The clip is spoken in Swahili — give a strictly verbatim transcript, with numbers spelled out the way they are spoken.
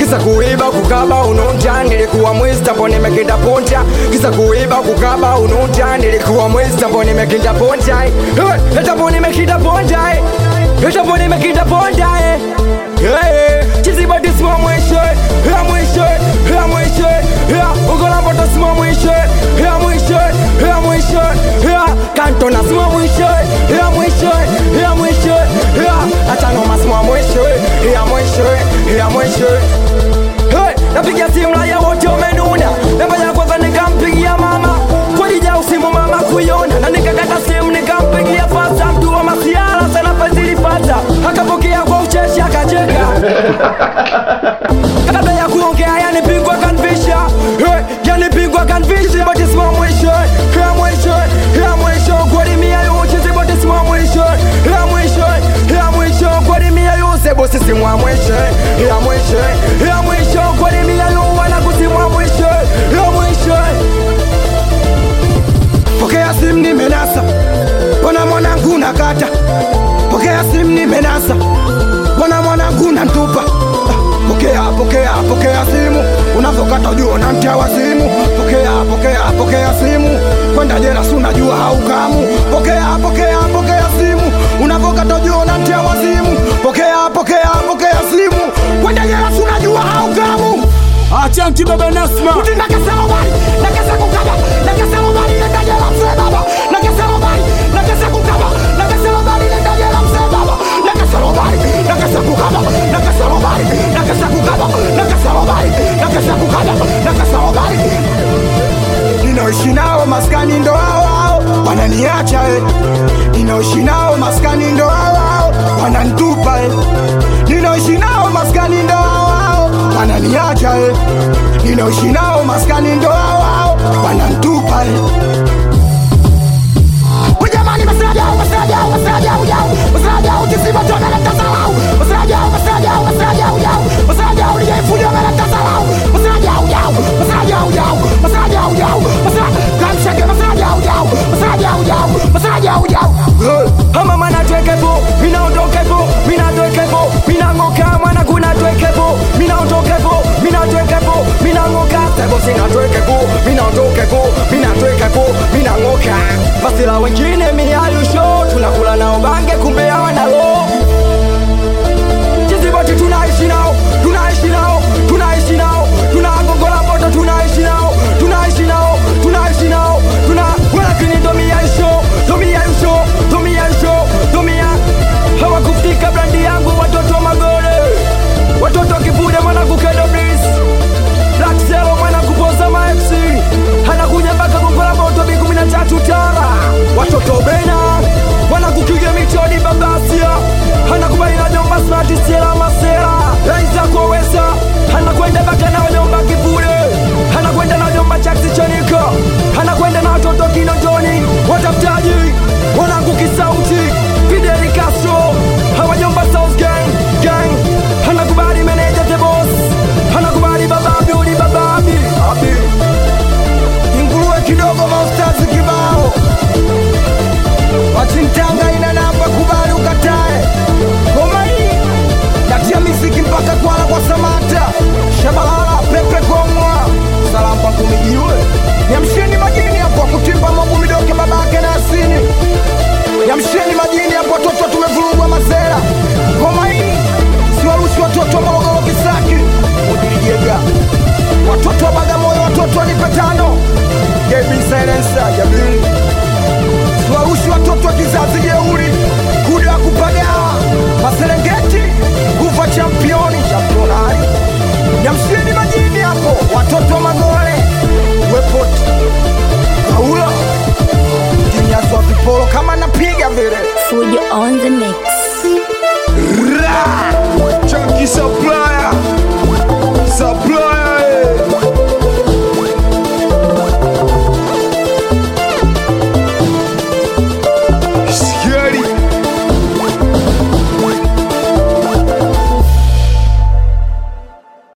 Kisa kuiba kukaba unonja, nilikuwa mwizi tambo nimekinda ponja. Kisa kuiba kukaba unonja, nilikuwa mwizi tambo nimekinda ponja. Hey, tambo nimekinda ponja. Hey, tambo nimekinda ponja. Hey, chizi badi sima mwisho. Hey, mwisho. Hey, mwisho. Hey, ugola boto sima mwisho. Hey, mwisho. Hey, mwisho. Hey, kantona sima mwisho. Hey, mwisho. Hey, mwisho. Hey, achano masima mwisho. Hey, mwisho. Hey, mwisho. Hey, napigia simu ya wote umenuna. Namba ya kwanza nikampigia mama. Kwa dija usimu mama kuiona. Na nikakata simu nikampigia fasa. Mtu wa masiara sana pazili fasa. Akapokea kwa ucheshi akacheka. Kabla ya kuongea yani pingwa kanvisha. Hey, yani pingwa kanvisha. But it's my mwisho. Hey, mwisho. Hey, mwisho. Kwa dimia yote but it's my mwisho. Hey, mwisho. Hey, mwisho. Kwa dimia yote bosi si mwa mwisho. Hey, mwisho. Hey, mwisho. Kwa dimia yote wana kusimwa mwisho. Hey, mwisho. Pokea simu nimenasa. Bona mwanangu nakata. Pokea simu nimenasa. Bona mwanangu nantupa. Pokea, pokea, pokea simu. Unavokata ujua na mtia wa simu. Pokea, pokea, pokea simu. Kwenda jela si unajua haukamu. Pokea, pokea, pokea simu. Unavokata ujua na mtia wa simu. Pokea, pokea, pokea simu. Kwenda jela si unajua haukamu. Achanti baba Nasma. Uti nakasema wali, nakasa kukaba. Nakasema wali, nenda jela mse baba. Nakasema wali, nakasa kukaba. Nakasema wali, nenda jela mse baba. Nakasema wali, nakasa kukaba. Nakasema wali, nakasa kukaba. Nakasema wali, nakasa kukaba. Nakasema wali. Ninaoishi nao maskani ndo hao hao wananiacha eh. Ninaoishi nao maskani ndo hao hao wananitupa eh. Ninaoishi nao maskani ndo hao hao wananiacha eh. Ninaoishi nao maskani ndo hao hao wananitupa eh. Ujamani masraja masraja masraja ujao masraja ukisima tona na tasalau masraja masraja masraja ujao masraja uliyefuja na tasalau masraja ujao masraja ujao masraja ujao masraja kamshake masraja ujao masraja ujao masraja ujao ama mana twekepo mina ondokepo mina twekepo mina ngoka mwana kuna twekepo mina ondokepo mina twekepo mina ngoka sebo sina twekepo mina ondokepo mina twekepo mina ngoka basila wengine miayusho tunakula nao bange kumbe hawana roho. Jiziboti tunaishi nao tunaishi nao tunaishi nao tunagongola moto tunaishi nao tunaishi nao tunaishi nao tuna lakini domia isho domia isho domia isho domia hawakufika brandi yangu watoto magore watoto kibude mwana kukedo please Black Zero mwana kupoza maexi hanakunya baka kukola moto bi kumi na tatu tara watoto bena wana kukiga mitoni babasia hanakubali na nyomba smart sera masera Laiza kwa wesa hanakwenda baka na nyomba kibude hanakwenda na nyomba chaksi chanika hanakwenda na watoto kinondoni watafutaji wana kukisauti Fidel Castro hawa nyomba South Gang Gang hanakubali manager the boss hanakubali bababi uli bababi abi inguluwe kidogo maustazi kibao Wachintanga ina namba kubali ukatae Ngoma hii natia miziki mpaka Kwala kwa Samata Shabalala pepe kongwa Salamba kumijiwe Niamsheni majini hapo kutimba mogu midoke babake na asini Niamsheni majini hapo watoto tumevurugwa mazera Ngoma hii siwarushi watoto Morogoro Kisaki Udilijega Watoto wa Bagamoyo watoto wa Nipetano J B Silencer Jabili Siwarushi watoto wa kizazi jeuri Kuda kupagawa Maserengeti Kufa championi Championari Niamsheni majini hapo watoto wa Magole Wepoti Kaula Kinyaswa vipolo kama napiga vile Fujo on the mix. Chunky Supply.